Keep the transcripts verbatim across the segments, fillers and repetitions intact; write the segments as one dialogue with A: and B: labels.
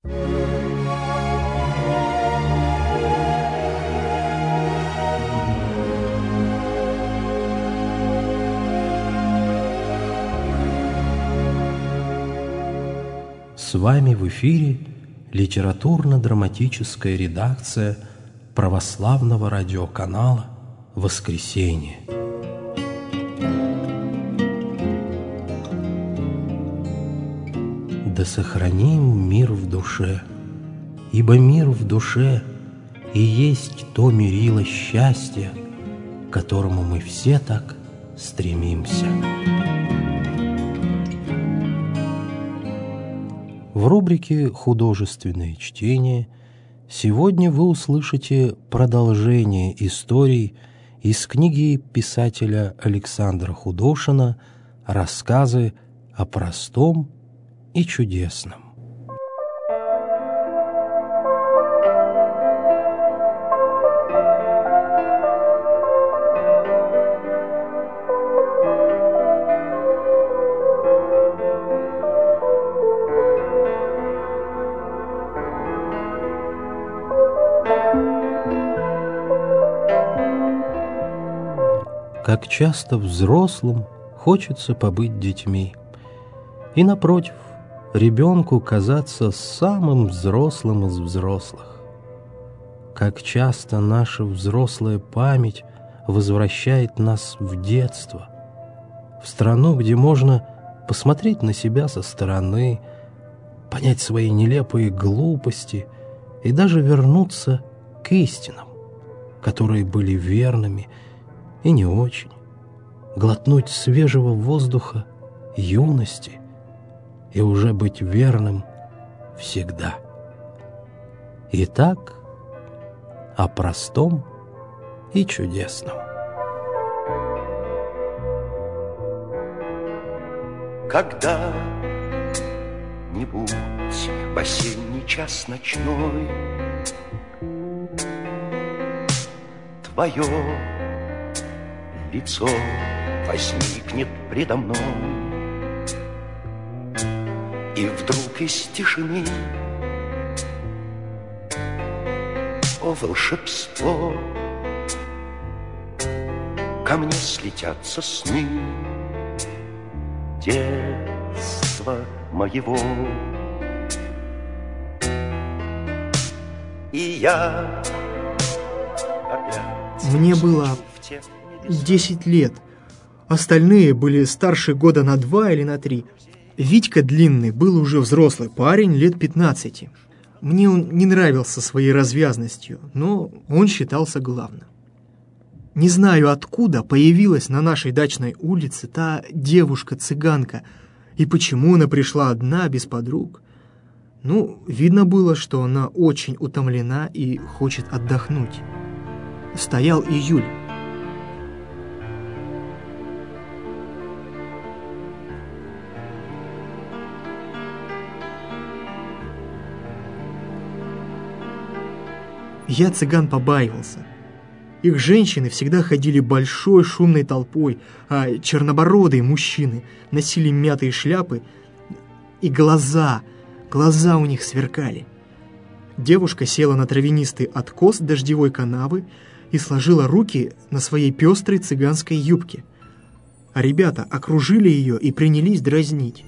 A: С вами в эфире литературно-драматическая редакция православного радиоканала «Воскресенье». Да сохраним мир в душе, ибо мир в душе и есть то мерило счастья, к которому мы все так стремимся. В рубрике «Художественное чтение» сегодня вы услышите продолжение историй из книги писателя Александра Худошина «Рассказы о простом и чудесном». Как часто взрослым хочется побыть детьми, и, напротив, ребенку казаться самым взрослым из взрослых. Как часто наша взрослая память возвращает нас в детство, в страну, где можно посмотреть на себя со стороны, понять свои нелепые глупости и даже вернуться к истинам, которые были верными и не очень, глотнуть свежего воздуха юности и уже быть верным всегда. Итак, о простом и чудесном.
B: Когда-нибудь в осенний час ночной твое лицо возникнет предо мной, и вдруг из тишины, о волшебство, ко мне слетятся сны детства моего. И я опять...
C: Мне было десять лет. Остальные были старше года на два или на три. Витька Длинный был уже взрослый парень лет пятнадцати. Мне он не нравился своей развязностью, но он считался главным. Не знаю, откуда появилась на нашей дачной улице та девушка-цыганка, и почему она пришла одна, без подруг. Ну, видно было, что она очень утомлена и хочет отдохнуть. Стоял июль. Я цыган побаивался. Их женщины всегда ходили большой шумной толпой, а чернобородые мужчины носили мятые шляпы, и глаза, глаза у них сверкали. Девушка села на травянистый откос дождевой канавы и сложила руки на своей пестрой цыганской юбке, а ребята окружили ее и принялись дразнить.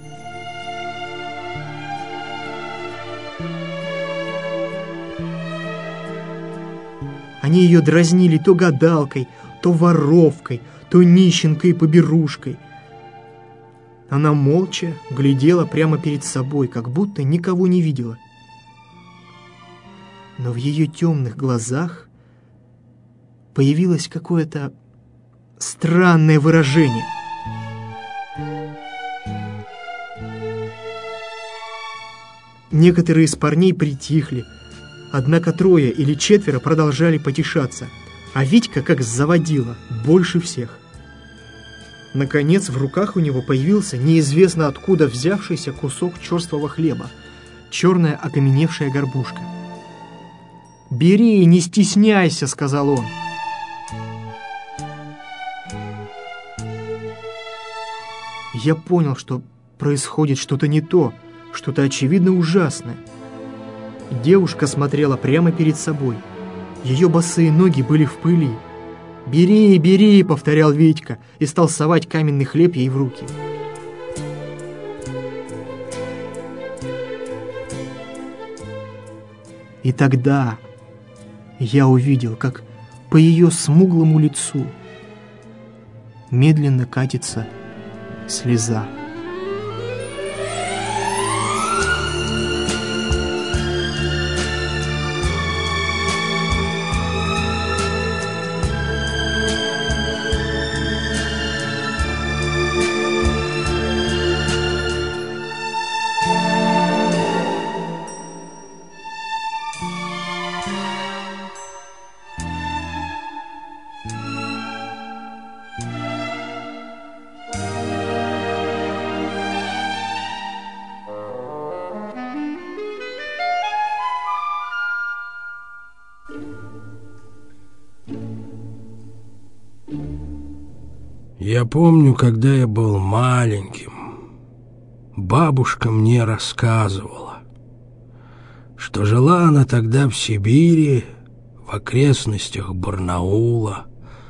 C: Они ее дразнили то гадалкой, то воровкой, то нищенкой-поберушкой. Она молча глядела прямо перед собой, как будто никого не видела. Но в ее темных глазах появилось какое-то странное выражение. Некоторые из парней притихли, однако трое или четверо продолжали потешаться, а Витька, как заводила, больше всех. Наконец, в руках у него появился неизвестно откуда взявшийся кусок черствого хлеба, черная окаменевшая горбушка. «Бери, не стесняйся», — сказал он. Я понял, что происходит что-то не то, что-то очевидно ужасное. Девушка смотрела прямо перед собой. Ее босые ноги были в пыли. «Бери, бери!» — повторял Витька и стал совать каменный хлеб ей в руки. И тогда я увидел, как по ее смуглому лицу медленно катится слеза.
A: Я помню, когда я был маленьким, бабушка мне рассказывала, что жила она тогда в Сибири, в окрестностях Барнаула.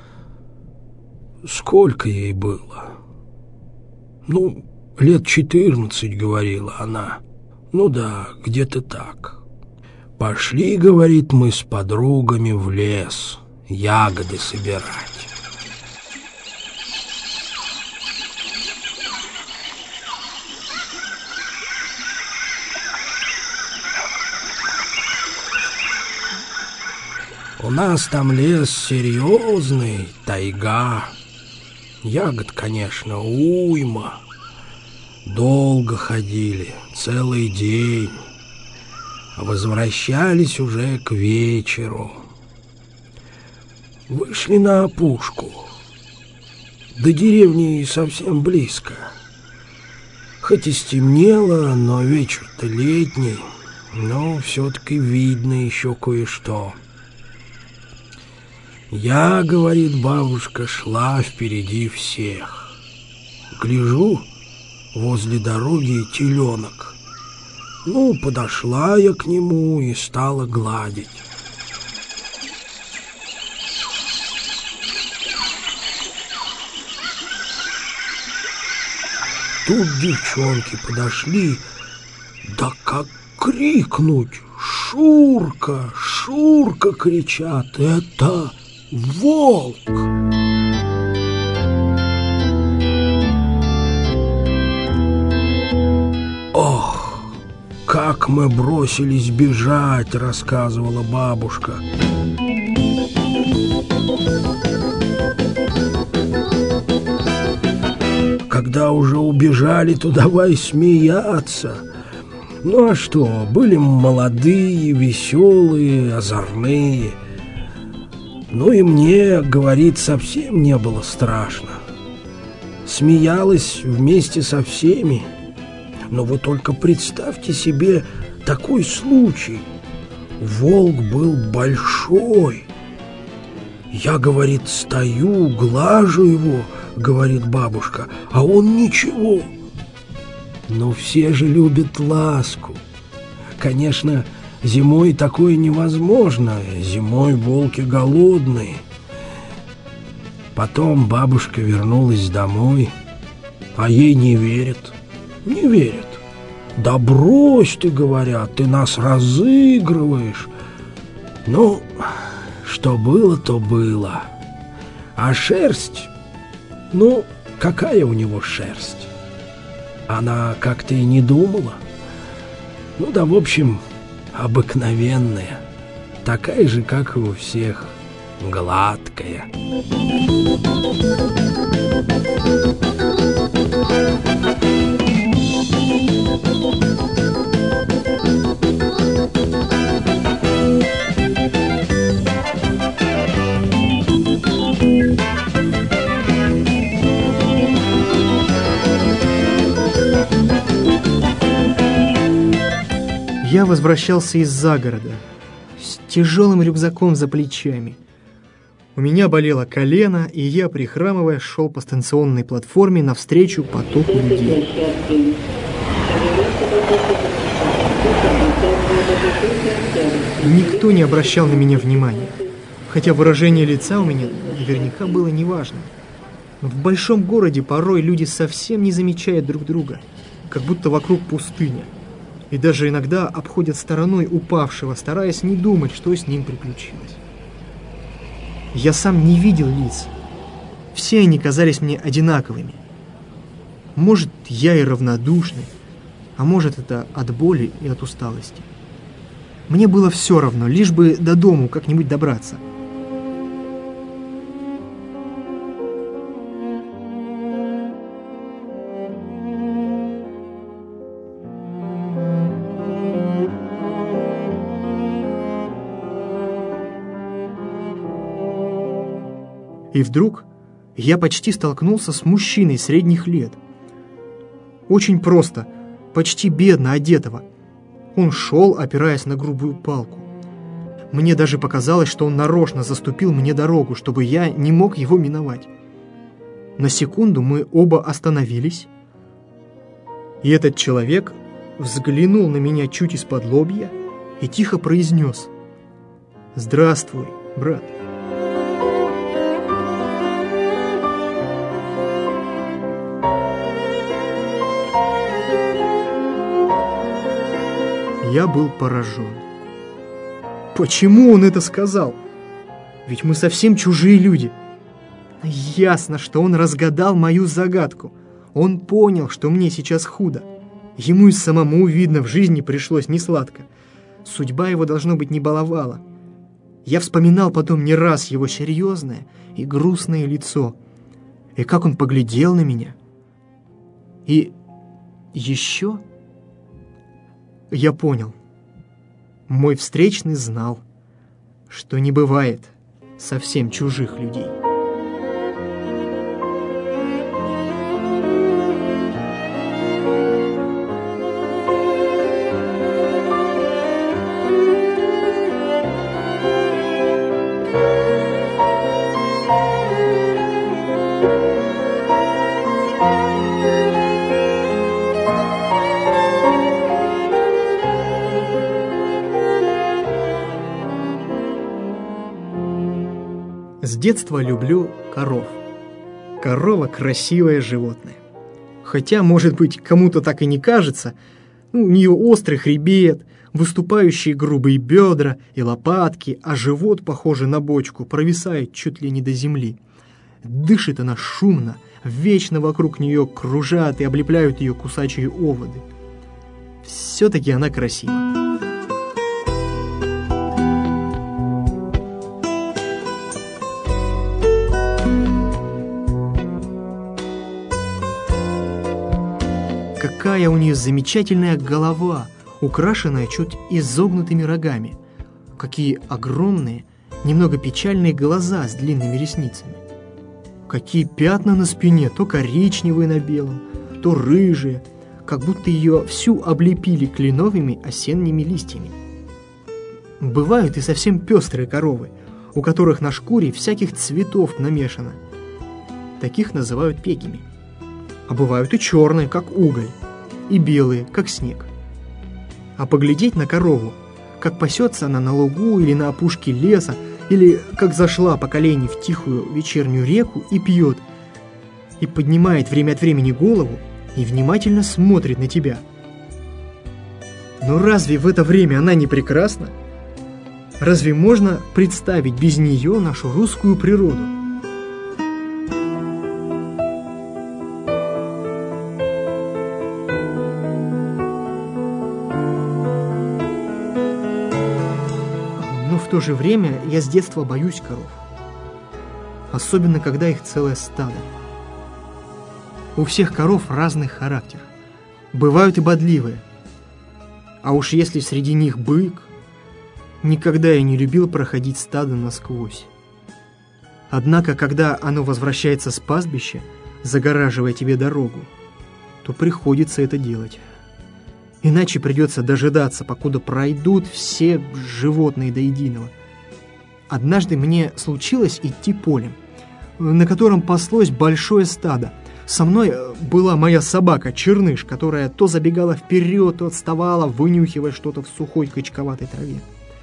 A: Сколько ей было? Ну, лет четырнадцать, говорила она. Ну да, где-то так. Пошли, говорит, мы с подругами в лес ягоды собирать. У нас там лес серьезный, тайга. Ягод, конечно, уйма. Долго ходили, целый день. Возвращались уже к вечеру. Вышли на опушку. До деревни совсем близко. Хоть и стемнело, но вечер-то летний, но все-таки видно еще кое-что. Я, говорит бабушка, шла впереди всех. Гляжу, возле дороги теленок. Ну, подошла я к нему и стала гладить. Тут девчонки подошли, да как крикнуть! «Шурка! Шурка!» кричат. «Это волк!» «Ох, как мы бросились бежать!» — рассказывала бабушка. Когда уже убежали, то давай смеяться. Ну а что, были молодые, веселые, озорные. Ну и мне, говорит, совсем не было страшно. Смеялась вместе со всеми. Но вы только представьте себе такой случай. Волк был большой. Я, говорит, стою, глажу его, говорит бабушка, а он ничего. Но все же любят ласку. Конечно, зимой такое невозможно. Зимой волки голодные. Потом бабушка вернулась домой, а ей не верят. Не верят. Да брось ты, говорят, ты нас разыгрываешь. Ну, что было, то было. А шерсть, ну, какая у него шерсть? Она как-то и не думала. Ну да, в общем, обыкновенная. Такая же, как и у всех. Гладкая.
C: Я возвращался из загорода с тяжелым рюкзаком за плечами. У меня болело колено, и я, прихрамывая, шел по станционной платформе навстречу потоку людей. Никто не обращал на меня внимания, хотя выражение лица у меня наверняка было неважным. В большом городе порой люди совсем не замечают друг друга, как будто вокруг пустыня, и даже иногда обходят стороной упавшего, стараясь не думать, что с ним приключилось. Я сам не видел лиц. Все они казались мне одинаковыми. Может, я и равнодушный, а может, это от боли и от усталости. Мне было все равно, лишь бы до дому как-нибудь добраться. И вдруг я почти столкнулся с мужчиной средних лет. Очень просто, почти бедно одетого. Он шел, опираясь на грубую палку. Мне даже показалось, что он нарочно заступил мне дорогу, чтобы я не мог его миновать. На секунду мы оба остановились, и этот человек взглянул на меня чуть из-под лобья и тихо произнес: «Здравствуй, брат». Я был поражен. Почему он это сказал? Ведь мы совсем чужие люди. Ясно, что он разгадал мою загадку. Он понял, что мне сейчас худо. Ему и самому, видно, в жизни пришлось несладко. Судьба его, должно быть, не баловала. Я вспоминал потом не раз его серьезное и грустное лицо, и как он поглядел на меня. И еще... Я понял. Мой встречный знал, что не бывает совсем чужих людей. С детства люблю коров. Корова – красивое животное. Хотя, может быть, кому-то так и не кажется. Ну, у нее острый хребет, выступающие грубые бедра и лопатки, а живот, похожий на бочку, провисает чуть ли не до земли. Дышит она шумно, вечно вокруг нее кружат и облепляют ее кусачие оводы. Все-таки она красива. Какая у нее замечательная голова, украшенная чуть изогнутыми рогами. Какие огромные, немного печальные глаза с длинными ресницами. Какие пятна на спине, то коричневые на белом, то рыжие, как будто ее всю облепили кленовыми осенними листьями. Бывают и совсем пестрые коровы, у которых на шкуре всяких цветов намешано. Таких называют пегими. А бывают и черные, как уголь, и белые, как снег. А поглядеть на корову, как пасется она на лугу или на опушке леса, или как зашла по колени в тихую вечернюю реку и пьет, и поднимает время от времени голову и внимательно смотрит на тебя. Но разве в это время она не прекрасна? Разве можно представить без нее нашу русскую природу? В то же время я с детства боюсь коров, особенно когда их целое стадо. У всех коров разный характер, бывают и бодливые, а уж если среди них бык, никогда я не любил проходить стадо насквозь. Однако, когда оно возвращается с пастбища, загораживая тебе дорогу, то приходится это делать. Иначе придется дожидаться, покуда пройдут все животные до единого. Однажды мне случилось идти полем, на котором паслось большое стадо. Со мной была моя собака Черныш, которая то забегала вперед, то отставала, вынюхивая что-то в сухой качковатой траве.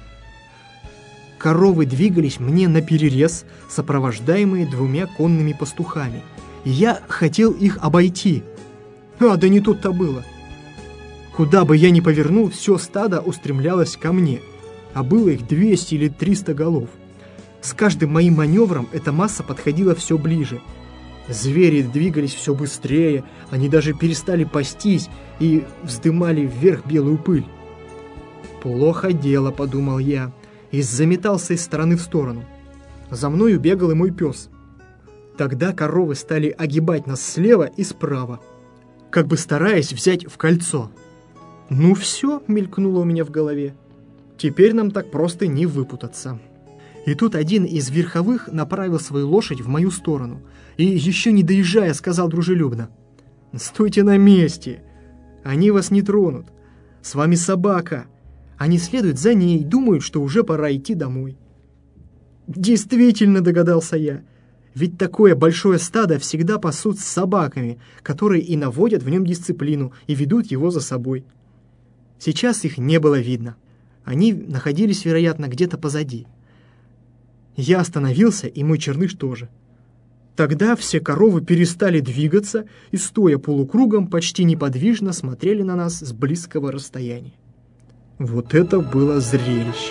C: Коровы двигались мне наперерез, сопровождаемые двумя конными пастухами, и я хотел их обойти. А, да не тут-то было. Куда бы я ни повернул, все стадо устремлялось ко мне, а было их двести или триста голов. С каждым моим маневром эта масса подходила все ближе. Звери двигались все быстрее, они даже перестали пастись и вздымали вверх белую пыль. «Плохо дело», — подумал я, и заметался из стороны в сторону. За мною бегал и мой пес. Тогда коровы стали огибать нас слева и справа, как бы стараясь взять в кольцо. «Ну все», — мелькнуло у меня в голове, — «теперь нам так просто не выпутаться». И тут один из верховых направил свою лошадь в мою сторону и, еще не доезжая, сказал дружелюбно: «Стойте на месте, они вас не тронут, с вами собака, они следуют за ней, думают, что уже пора идти домой». Действительно, догадался я, ведь такое большое стадо всегда пасут с собаками, которые и наводят в нем дисциплину и ведут его за собой. Сейчас их не было видно, они находились, вероятно, где-то позади. Я остановился, и мой Черныш тоже. Тогда все коровы перестали двигаться и, стоя полукругом, почти неподвижно смотрели на нас с близкого расстояния. Вот это было зрелище!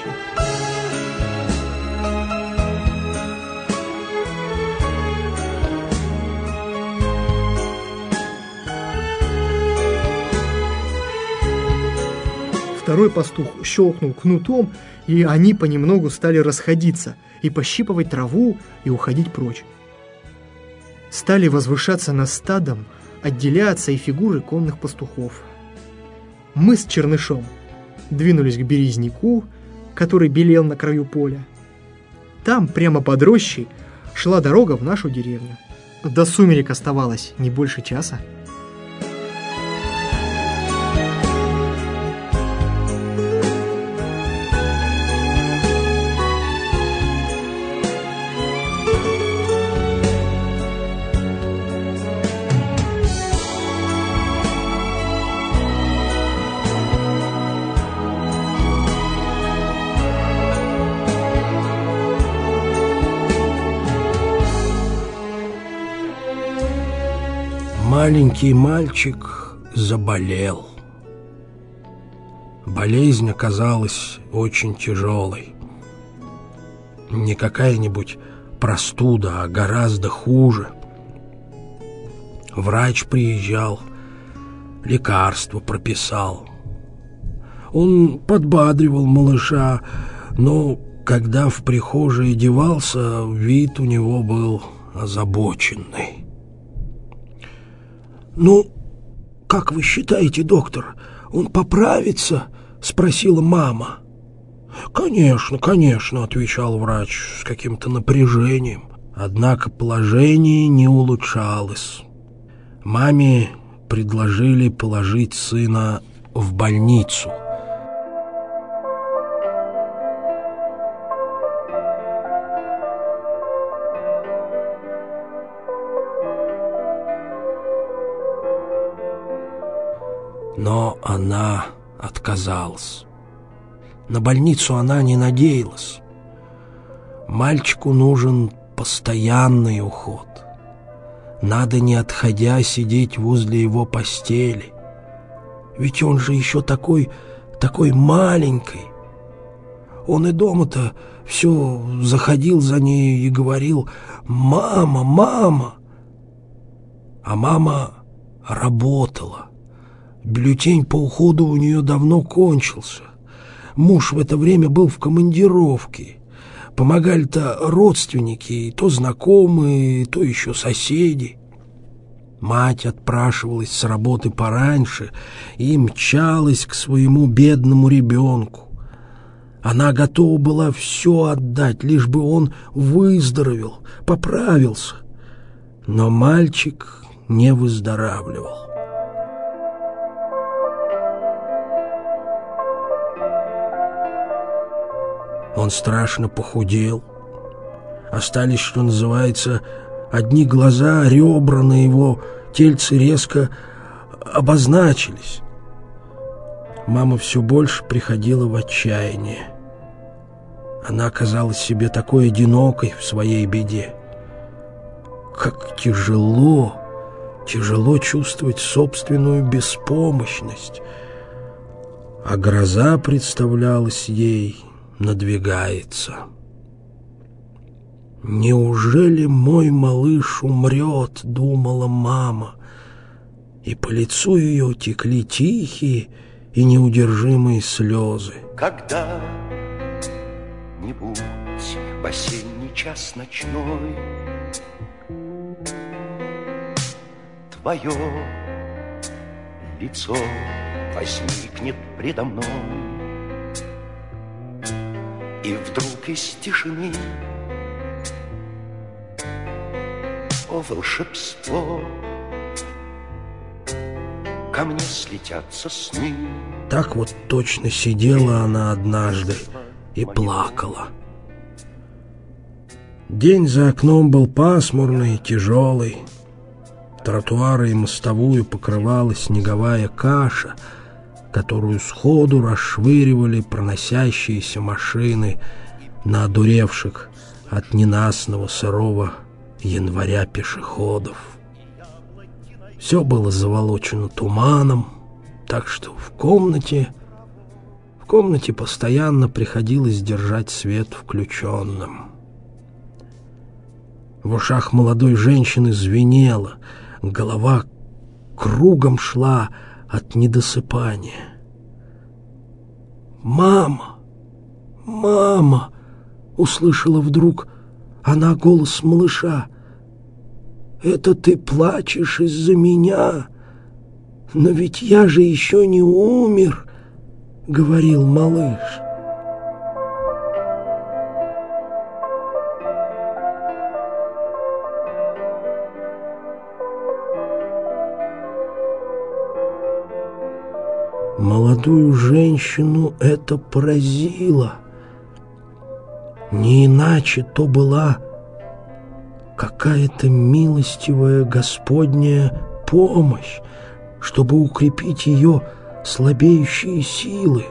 C: Второй пастух щелкнул кнутом, и они понемногу стали расходиться и пощипывать траву и уходить прочь. Стали возвышаться над стадом, отделяться и фигуры конных пастухов. Мы с Чернышом двинулись к березняку, который белел на краю поля. Там, прямо под рощей, шла дорога в нашу деревню. До сумерек оставалось не больше часа.
A: Маленький мальчик заболел. Болезнь оказалась очень тяжелой. Не какая-нибудь простуда, а гораздо хуже. Врач приезжал, лекарство прописал. Он подбадривал малыша, но когда в прихожей одевался, вид у него был озабоченный. «Ну, как вы считаете, доктор, он поправится?» — спросила мама. «Конечно, конечно», — отвечал врач с каким-то напряжением. Однако положение не улучшалось. Маме предложили положить сына в больницу. Но она отказалась. На больницу она не надеялась. Мальчику нужен постоянный уход. Надо, не отходя, сидеть возле его постели. Ведь он же еще такой, такой маленький. Он и дома-то все заходил за ней и говорил: «Мама, мама!» А мама работала. Бюллетень по уходу у нее давно кончился. Муж в это время был в командировке. Помогали-то родственники, то знакомые, то еще соседи. Мать отпрашивалась с работы пораньше и мчалась к своему бедному ребенку. Она готова была все отдать, лишь бы он выздоровел, поправился. Но мальчик не выздоравливал. Он страшно похудел. Остались, что называется, одни глаза, ребра на его
D: тельцы резко обозначились. Мама все больше приходила в отчаяние. Она оказалась себе такой одинокой в своей беде. Как тяжело, тяжело чувствовать собственную беспомощность. А гроза, представлялась ей, надвигается. «Неужели мой малыш умрет?» — думала мама. И по лицу ее текли тихие и неудержимые слезы.
B: Когда-нибудь в осенний час ночной твое лицо возникнет предо мной, и вдруг из тишины, о волшебство, ко мне слетятся сны.
D: Так вот точно сидела она однажды и плакала. День за окном был пасмурный, тяжелый. Тротуары и мостовую покрывала снеговая каша, которую сходу расшвыривали проносящиеся машины на одуревших от ненастного сырого января пешеходов. Все было заволочено туманом, так что в комнате, в комнате постоянно приходилось держать свет включенным. В ушах молодой женщины звенело, голова кругом шла от недосыпания. «Мама! Мама!» — услышала вдруг она голос малыша. «Это ты плачешь из-за меня? Но ведь я же еще не умер», — говорил малыш. Молодую женщину это поразило. Не иначе то была какая-то милостивая Господняя помощь, чтобы укрепить ее слабеющие силы.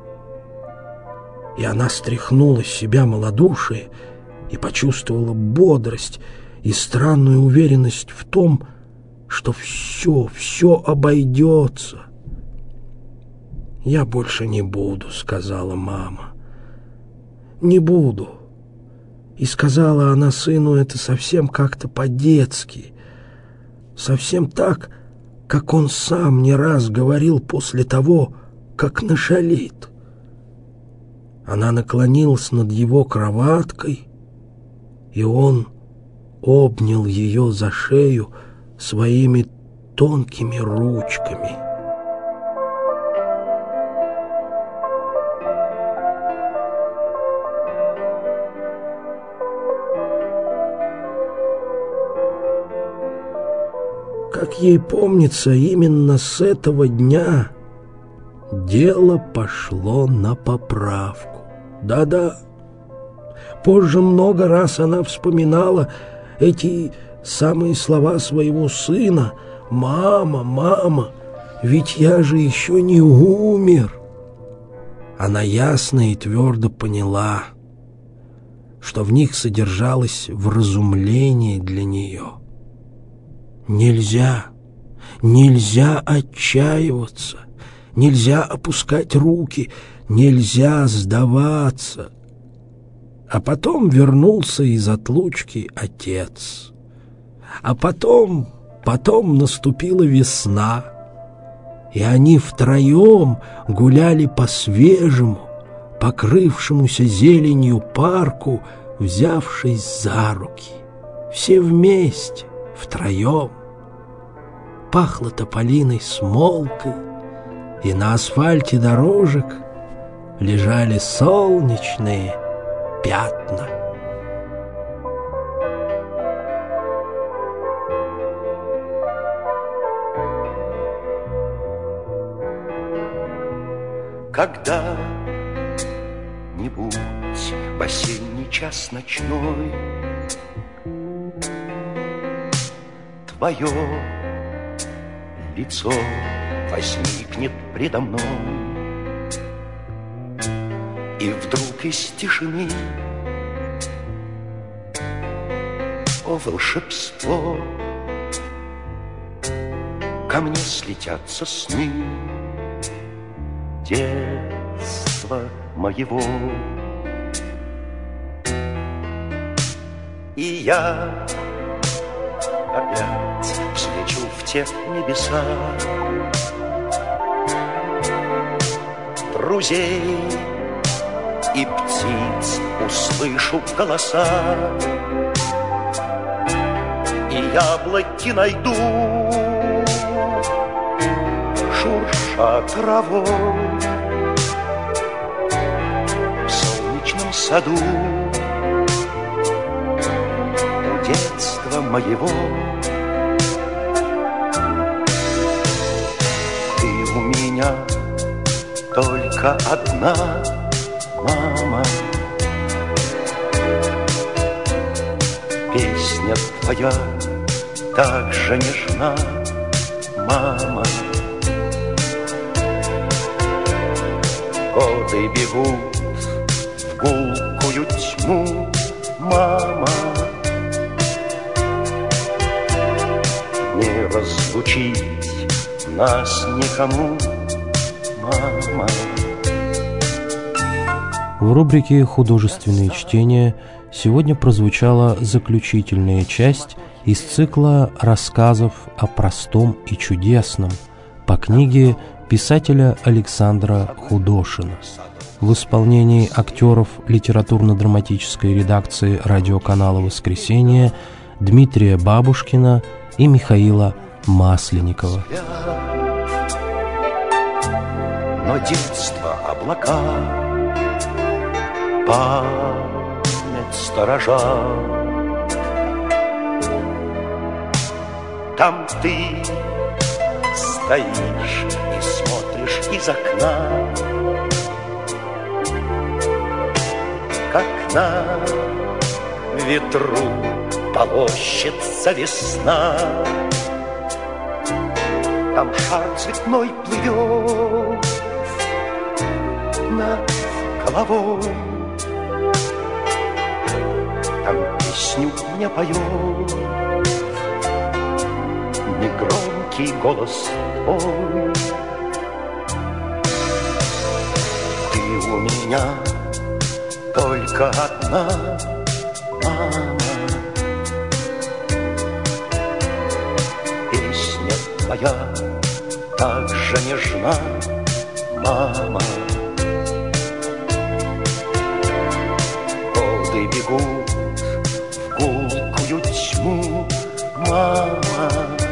D: И она стряхнула с себя малодушие и почувствовала бодрость и странную уверенность в том, что все, все обойдется. «Я больше не буду», — сказала мама. «Не буду». И сказала она сыну это совсем как-то по-детски, совсем так, как он сам не раз говорил после того, как нашалит. Она наклонилась над его кроваткой, и он обнял ее за шею своими тонкими ручками. Как ей помнится, именно с этого дня дело пошло на поправку. Да-да. Позже много раз она вспоминала эти самые слова своего сына: «Мама, мама, ведь я же еще не умер». Она ясно и твердо поняла, что в них содержалось вразумление для нее. Нельзя, нельзя отчаиваться, нельзя опускать руки, нельзя сдаваться. А потом вернулся из отлучки отец. А потом, потом наступила весна, и они втроем гуляли по свежему, покрывшемуся зеленью парку, взявшись за руки. Все вместе, втроем. Пахло тополиной смолкой, и на асфальте дорожек лежали солнечные пятна.
B: Когда-нибудь в осенний час ночной твое лицо возникнет предо мной, и вдруг из тишины, о волшебство, ко мне слетятся сны детства моего. И я опять взлечу в те небеса, друзей и птиц услышу голоса, и яблоки найду, шурша травой в солнечном саду у детства моего. Ты у меня только одна, мама. Песня твоя так же нежна, мама. Годы бегут в гулкую тьму, мама. Не разлучить нас никому, мама.
A: В рубрике «Художественные чтения» сегодня прозвучала заключительная часть из цикла рассказов о простом и чудесном по книге писателя Александра Худошина в исполнении актеров литературно-драматической редакции радиоканала «Воскресенье» Дмитрия Бабушкина и Михаила Масленникова.
B: Но детство облака, память сторожа. Там ты стоишь и смотришь из окна, как на ветру полощется весна. Там шар цветной плывет над головой, там песню мне поет негромкий голос твой. Ты у меня только одна, мама. Песня твоя так же нежна, мама. Годы бегут в гулкую тьму, мама.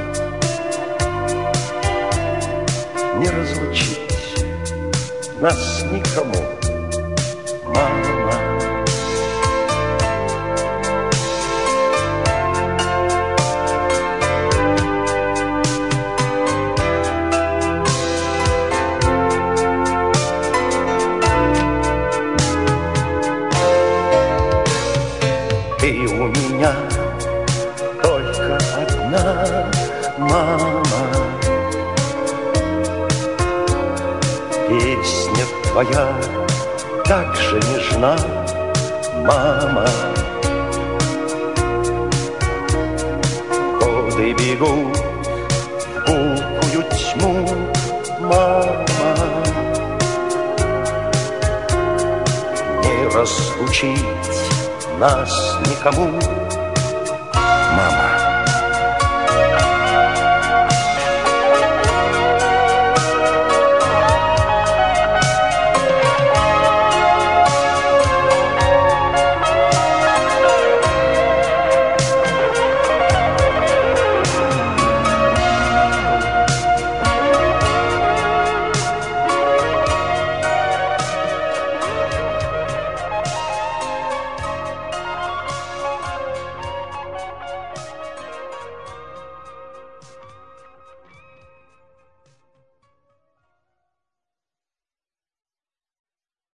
B: Не разлучить нас никому, мама. Ты у меня только одна, мама. Песня твоя так же нежна, мама. Годы бегут в гулкую тьму, мама. Не разлучить нас никому,